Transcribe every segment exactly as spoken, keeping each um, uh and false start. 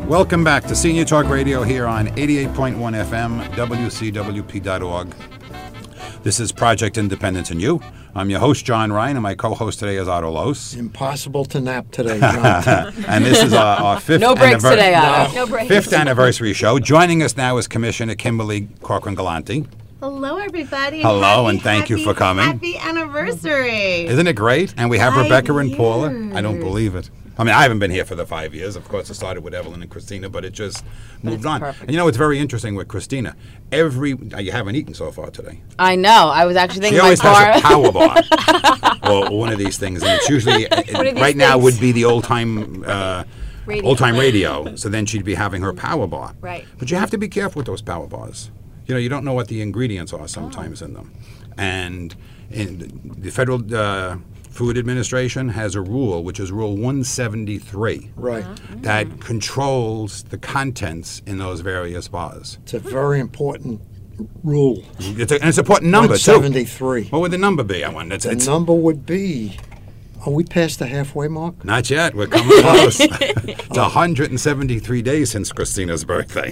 Welcome back to Senior Talk Radio here on eighty-eight point one F M, W C W P dot org. This is Project Independence and You. I'm your host, John Ryan, and my co-host today is Otto Los. Impossible to nap today, John. And this is our, our fifth, no breaks anniver- today, Otto. No. No breaks. fifth anniversary show. Joining us now is Commissioner Kimberly Corcoran-Galanti. Hello, everybody. Hello, happy, and thank you happy, for coming. Happy anniversary. Isn't it great? And we have Five Rebecca and Paula. years. I don't believe it. I mean, I haven't been here for the five years. Of course, it started with Evelyn and Christina, but it just moved it's on. perfect. And you know, it's very interesting with Christina. Every uh, you haven't eaten so far today. I know. I was actually She thinking always my bar. has a power bar or one of these things, and it's usually uh, One of these right now things. would be the old time. Uh, Radio. Old time radio, so then she'd be having her power bar. Right. But you have to be careful with those power bars. You know, you don't know what the ingredients are sometimes in them. And in the Federal uh, Food Administration has a rule, which is Rule one seventy-three, Right. that controls the contents in those various bars. It's a very important rule. It's a, and it's an important number, one too. seventy-three. What would the number be? I wonder. It's, The it's number would be, are we past the halfway mark? not yet. We're coming close. It's one hundred seventy-three days since Christina's birthday.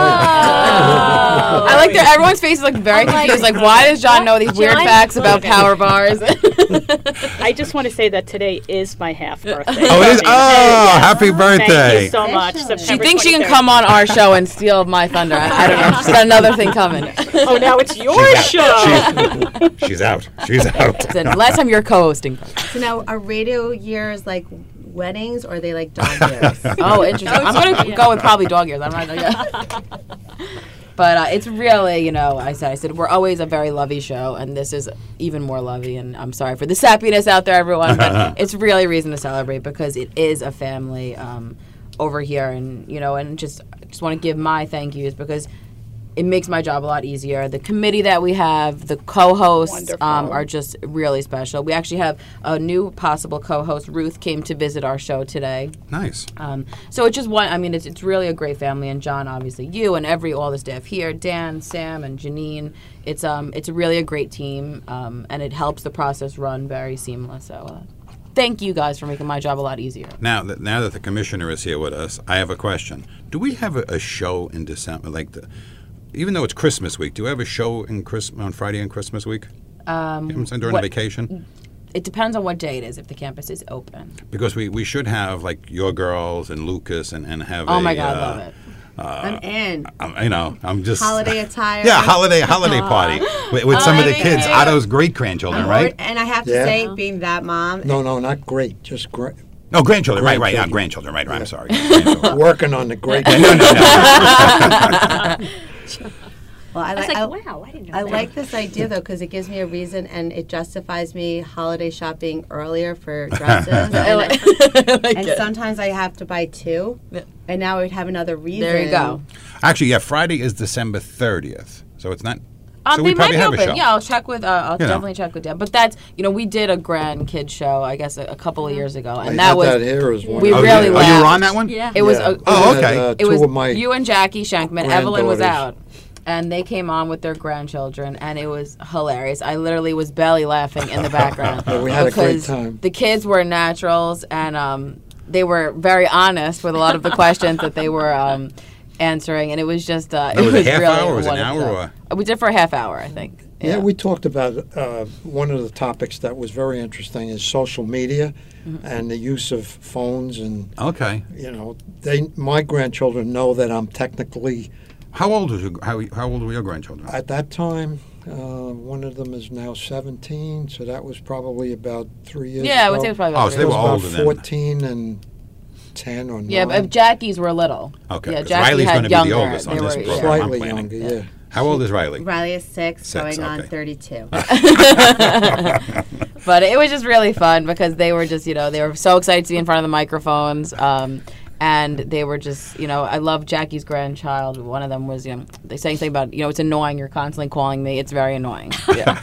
I like that everyone's face is like very confused. Like, why does John know these weird John- facts about power bars? I just want to say that today is my half birthday. Oh, it is? Oh, happy birthday. Thank you so much. She She September thinks she can twenty-third. come on our show and steal my thunder. I, I don't know. She's got another thing coming. Oh, now it's your show. She's, she's out. She's out. So last time you're co-hosting. So now, are radio years like weddings, or are they like dog years? Oh, interesting. I'm going to go with probably dog years. I'm not gonna But uh, it's really, you know, I said, I said, we're always a very lovey show, and this is even more lovey, and I'm sorry for the sappiness out there, everyone, but it's really a reason to celebrate because it is a family um, over here, and, you know, and just just want to give my thank yous because it makes my job a lot easier. The committee that we have, the co-hosts um, Wonderful. are just really special. We actually have a new possible co-host. Ruth came to visit our show today. Nice. Um, so it's just one. I mean, it's it's really a great family, and John, obviously, you and every all the staff here, Dan, Sam, and Janine. It's um it's really a great team, um, and it helps the process run very seamless. So, uh, thank you guys for making my job a lot easier. Now that now that the commissioner is here with us, I have a question. Do we have a, a show in December, like the, even though it's Christmas week? Do we have a show in Chris, on Friday and Christmas week? Um, You know what I'm saying, during what- the vacation? It depends on what day it is. If the campus is open. Because we, we should have like your girls and Lucas and, and have Oh a, my God, uh, love it. I'm in. I'm, you know, I'm just Holiday attire. Yeah, holiday holiday party with, with some of the Holiday kids, cake. Otto's great grandchildren, I'm right? or- And I have to Yeah. say, being that mom, No, no, not great, just great. No, grandchildren, right, right, not Grandchildren. grandchildren, right, right. I'm sorry. Grandchildren. Working on the great. no, no, no. well, I, I was like, like, I, wow, I didn't know I that. like this idea though because it gives me a reason and it justifies me holiday shopping earlier for dresses. I and like, I like and it. sometimes I have to buy two, Yeah. and now we'd have another reason. There you go. Actually, yeah, Friday is December thirtieth, so it's not. Um, so they we might probably be have a open. show. Yeah, I'll check with. Uh, I'll You know. definitely check with them. But that's you know we did a grand kid show I guess a, a couple of years ago, and I that had was that here as one. we Oh, really yeah. Oh, you laughed. were on that one? Yeah. It was Yeah. a, Oh, I had, okay. uh, it two was of my you and Jackie Shankman. Evelyn was granddaughters. out, and they came on with their grandchildren, and it was hilarious. I literally was belly laughing in the background Yeah, we had a great because time. the kids were naturals, and um, they were very honest with a lot of the questions that they were um, answering, and it was just uh, That it was was a half really hour, a was it an wonderful hour, show. Uh, We did for a half hour, I think. Yeah, we talked about uh, one of the topics that was very interesting is social media Mm-hmm. and the use of phones, and Okay. you know, they my grandchildren know that I'm technically How old was your how, how old were your grandchildren? at that time. Uh, one of them is now seventeen, so that was probably about three years. Yeah, I would ago. say it was probably Oh, about so three they years. were It was older about then. fourteen and ten or Yeah, nine. but Jackie's were little. Okay, Yeah, 'cause Jackie Riley's had gonna be the younger. oldest on They this were, program. yeah. I'm Slightly planning. younger, yeah. How old is Riley? Riley is six, Six, going on okay. thirty-two. But it was just really fun because they were just, you know, they were so excited to be in front of the microphones. Um, and they were just, you know, I love Jackie's grandchild. One of them was, you know, they saying something about, you know, it's annoying. You're constantly calling me. It's very annoying. Yeah.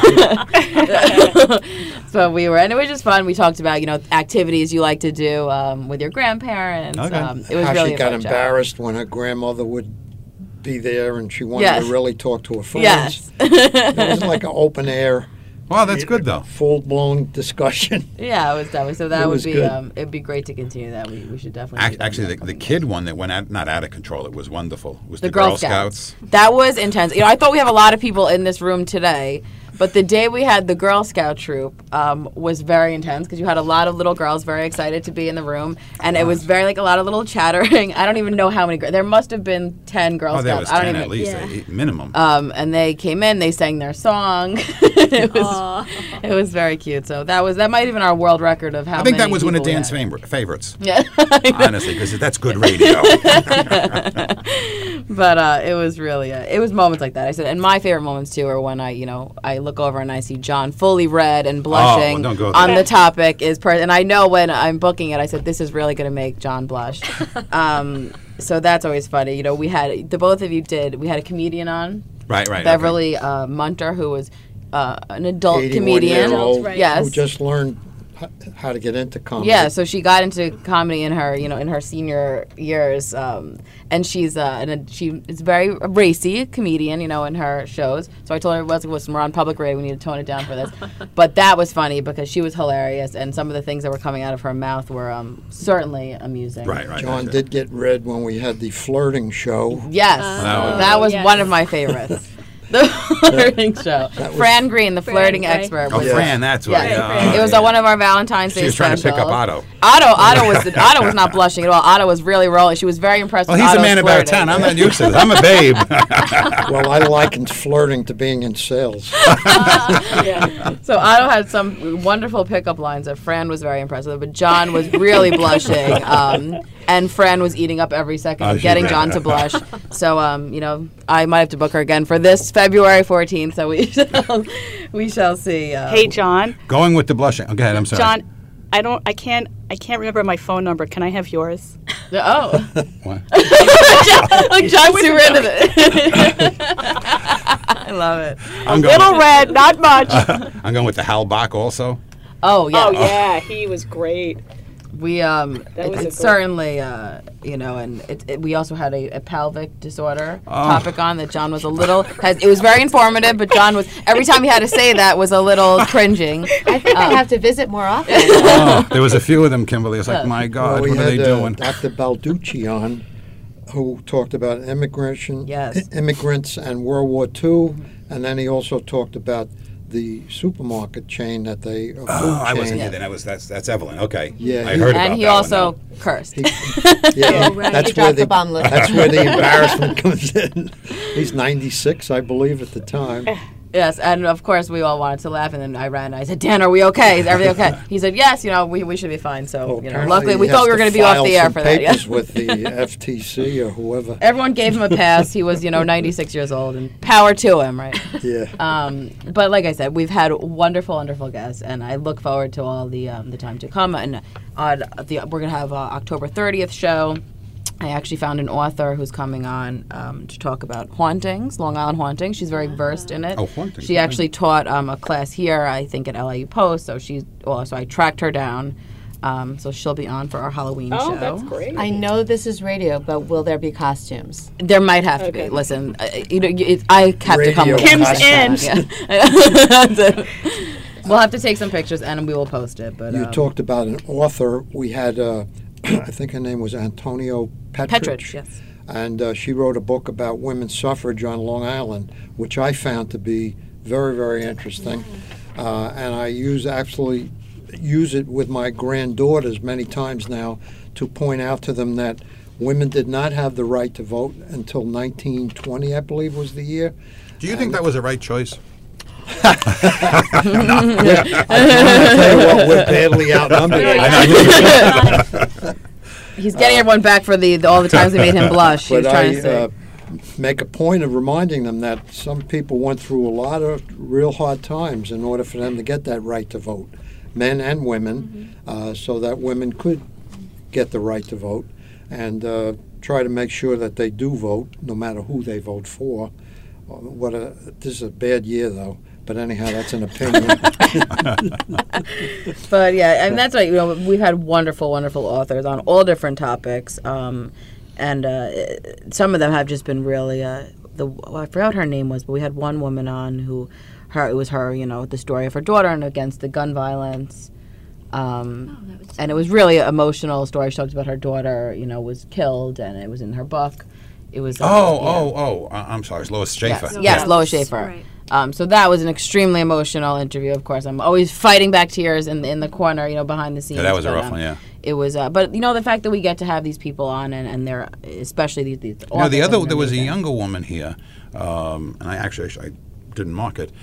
So we were, and it was just fun. We talked about, you know, activities you like to do um, with your grandparents. Okay. Um, it was How really she a got fun show. embarrassed when her grandmother would be there and she wanted Yes. to really talk to her friends. Yes. It was like an open air Well, that's good though. Full blown discussion. Yeah, it was definitely. So that It would was be. good. Um, it'd be great to continue that. We, we should definitely. do Ac- that Actually, in the, the coming kid years. one that went out, not out of control, it was wonderful. It was The the, Girl Girl Scouts. Scouts. That was intense. You know, I thought we have a lot of people in this room today, but the day we had the Girl Scout troop um, was very intense because you had a lot of little girls very excited to be in the room, and it was very like a lot of little chattering. I don't even know how many. Gir- there must have been ten Girl Oh, there Scouts. was I don't ten even. at least, Yeah. eight, minimum. Um, and they came in, they sang their song. it was it was very cute. So that was that might have been our world record of how. I think that many was one of people we Dan's had. favor- favorites, Yeah. honestly, because that's good radio. But uh, it was really, uh, it was moments like that. I said, and my favorite moments too are when I, you know, I look over and I see John fully red and blushing don't go there. on the topic is, per- and I know when I'm booking it, I said this is really going to make John blush. um, so that's always funny. You know, we had the both of you did. We had a comedian on, right, right. Beverly uh, Munter, who was uh, an adult eighty-one comedian. year old Right. Yes. who just learned h- how to get into comedy. Yeah, so she got into comedy in her, you know, in her senior years, um, and she's uh, and a, she is very racy comedian, you know, in her shows. So I told her, "Listen, listen, we're on public radio. We need to tone it down for this." But that was funny because she was hilarious, and some of the things that were coming out of her mouth were um, certainly amusing. Right, right. John that's it. did get red when we had the flirting show. Yes, Oh, that was yes. one of my favorites. The flirting show. was- Fran Green, the Fran, flirting right. expert. Oh, was- Fran, that's Yeah, right. Fran. Oh, it was yeah. uh, one of our Valentine's Day She was trying to pick up specials. Otto. Otto, Otto was Otto was not blushing at all. Otto was really rolling. She was very impressed. Well, with he's a Otto's man about flirting. town. I'm not used to this. I'm a babe. Well, I likened flirting to being in sales. So Otto had some wonderful pickup lines that Fran was very impressed with, but John was really blushing, um, and Fran was eating up every second Oh, of she getting was. John to blush. So, um, you know, I might have to book her again for this February fourteenth. So we shall, we shall see. Uh, Hey, John. Going with the blushing. Okay, I'm sorry. John, I don't. I can't. I can't remember my phone number. Can I have yours? oh, What? like John's super into it. I love it. I'm going, Little red, not much. I'm going with the Hal Bach also. Oh yeah. Oh yeah, he was great. We um, That it, was a it's good- certainly uh, you know, and it, it, we also had a, a pelvic disorder Oh. topic on that. John was a little. Has, it was very informative, but John was every time he had to say that was a little cringing. I think I have to visit more often. Oh, there was a few of them, Kimberly. It's like, Yeah. my God, Well, we what are had they uh, doing? Doctor Balducci on, who talked about immigration, Yes. i- immigrants and World War Two, and then he also talked about the supermarket chain that they. A food Oh, I chain. wasn't here then. That was that's that's Evelyn. Okay. Yeah, I he- heard about And he that one, also though. cursed. He- Yeah, Oh, right. that's He where dropped the, the bomb list. that's where the embarrassment comes in. He's ninety-six, I believe, at the time. Yes, and of course we all wanted to laugh, and then I ran. and I said, "Dan, are we okay? Is everything okay?" He said, "Yes, you know, we, we should be fine." So, Well, you know, apparently luckily we he thought has we were going to be off file the air some for that. Yeah. papers with the F T C or whoever. Everyone gave him a pass. He was, you know, ninety-six years old, and power to him, right? Yeah. Um, but like I said, we've had wonderful, wonderful guests, and I look forward to all the um, the time to come. And on the we're gonna have uh, October thirtieth show. I actually found an author who's coming on um, to talk about hauntings, Long Island hauntings. She's very versed in it. Oh, hauntings, She okay. actually taught um, a class here, I think, at L A U Post. So she's well, so I tracked her down. Um, so she'll be on for our Halloween Oh, show. that's great. I know this is radio, but will there be costumes? There might have to Okay. be. Listen, uh, you know, you- it, I have to come. Radio with Kim's costume. in. Yeah. We'll have to take some pictures and we will post it. But You um, talked about an author. We had, uh, I think her name was Antonio Petrich. Petrich, yes. And uh, she wrote a book about women's suffrage on Long Island, which I found to be very, very interesting. Uh, and I use absolutely use it with my granddaughters many times now to point out to them that women did not have the right to vote until nineteen twenty, I believe was the year. Do you think that was the right choice? I tell you what, we're badly outnumbered. He's getting everyone back for the, the all the times they made him blush. He was But trying I to say. uh, make a point of reminding them that some people went through a lot of real hard times in order for them to get that right to vote, men and women, uh, so that women could get the right to vote, and uh, try to make sure that they do vote, no matter who they vote for. Uh, What a this is a bad year though. But anyhow, that's an opinion. But yeah, and that's right. You know, we've had wonderful, wonderful authors on all different topics, um, and uh, some of them have just been really. Uh, the well, I forgot what her name was, but we had one woman on who, her it was her, you know, the story of her daughter and against the gun violence. Um, Oh, that was and it was really an emotional story. She talked about her daughter, you know, was killed, and it was in her book. It was. uh, Oh, yeah. oh, oh! I- I'm sorry, it's Lois Schaefer. Yes, yes, Yeah. Lois Schaefer. Right. Um, so that was an extremely emotional interview. Of course, I'm always fighting back tears in in the corner, you know, behind the scenes. Yeah, that was a but, rough um, one, yeah. It was, uh, but you know, the fact that we get to have these people on, and, and they're especially these. these You know, the authors other have been there was a amazing. younger woman here, um, and I actually I didn't mark it,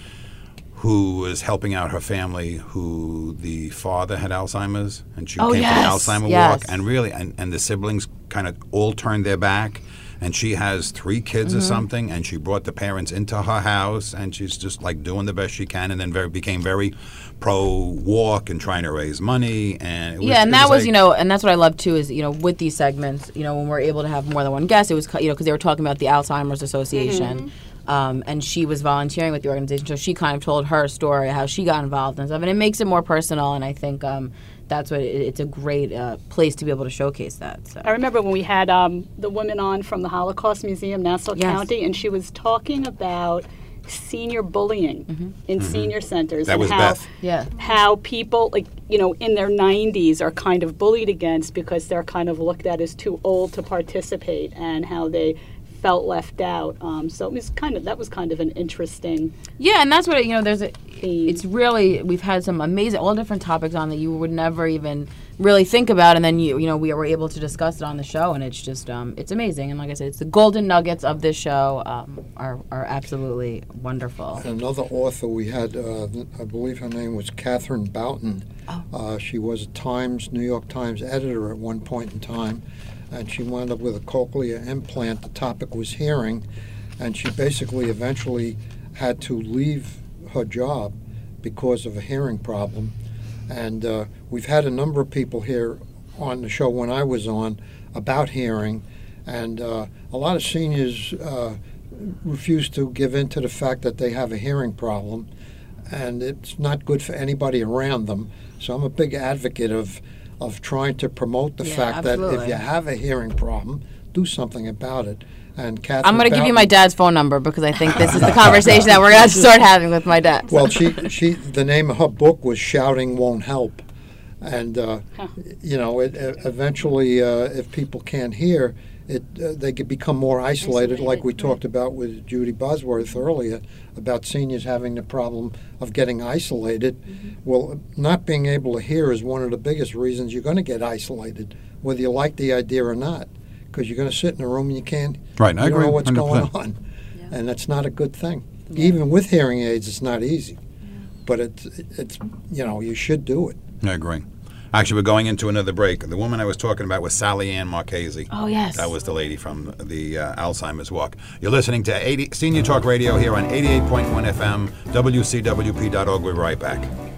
who was helping out her family, who the father had Alzheimer's, and she Oh, came yes, for the Alzheimer yes. walk, and really, and, and the siblings kind of all turned their back. And she has three kids Mm-hmm. or something, and she brought the parents into her house, and she's just like doing the best she can, and then very became very pro walk and trying to raise money. And it was, Yeah, and it that was, like- you know, and that's what I love too is, you know, with these segments, you know, when we're able to have more than one guest, it was, you know, because they were talking about the Alzheimer's Association, um, and she was volunteering with the organization, so she kind of told her story, how she got involved and stuff, and it makes it more personal, and I think um, that's what it, it's a great uh, place to be able to showcase that. So. I remember when we had um, the woman on from the Holocaust Museum, Nassau Yes. County, and she was talking about senior bullying in senior centers. That and was how, Beth. Yeah. how people, like, you know, in their nineties are kind of bullied against because they're kind of looked at as too old to participate, and how they felt left out. Um, so it was kind of, that was kind of an interesting Yeah, and that's what, it, you know, there's a, theme. it's really, we've had some amazing, all different topics on that you would never even really think about, and then you, you know, we were able to discuss it on the show, and it's just, um, it's amazing. And like I said, it's the golden nuggets of this show um, are, are absolutely wonderful. Another author we had, uh, I believe her name was Catherine Boughton. Oh. Uh, she was a Times, New York Times editor at one point in time, and she wound up with a cochlear implant. The topic was hearing, and she basically eventually had to leave her job because of a hearing problem. And uh, we've had a number of people here on the show when I was on about hearing, and uh, a lot of seniors uh, refuse to give in to the fact that they have a hearing problem, and it's not good for anybody around them. So I'm a big advocate of of trying to promote the Yeah, fact that if absolutely. you have a hearing problem, do something about it. And Catherine I'm going to give you Boughton- my dad's phone number because I think this is the conversation that we're going to start having with my dad. Well, she she the name of her book was "Shouting Won't Help," and uh, you know, it, uh, eventually, uh, if people can't hear, it uh, they could become more isolated, like we Isolated, talked about with Judy Bosworth earlier about seniors having the problem of getting isolated. Well, not being able to hear is one of the biggest reasons you're going to get isolated, whether you like the idea or not, because you're going to sit in a room and you can't Right, I you don't agree, know what's one hundred going percent. on, and that's not a good thing. Even with hearing aids, it's not easy, but it's it's you know you should do it. I agree. Actually, we're going into another break. The woman I was talking about was Sally Ann Marchese. Oh, yes. That was the lady from the uh, Alzheimer's Walk. You're listening to eighty Senior Talk Radio here on eighty-eight point one F M, W C W P dot org. We'll be right back.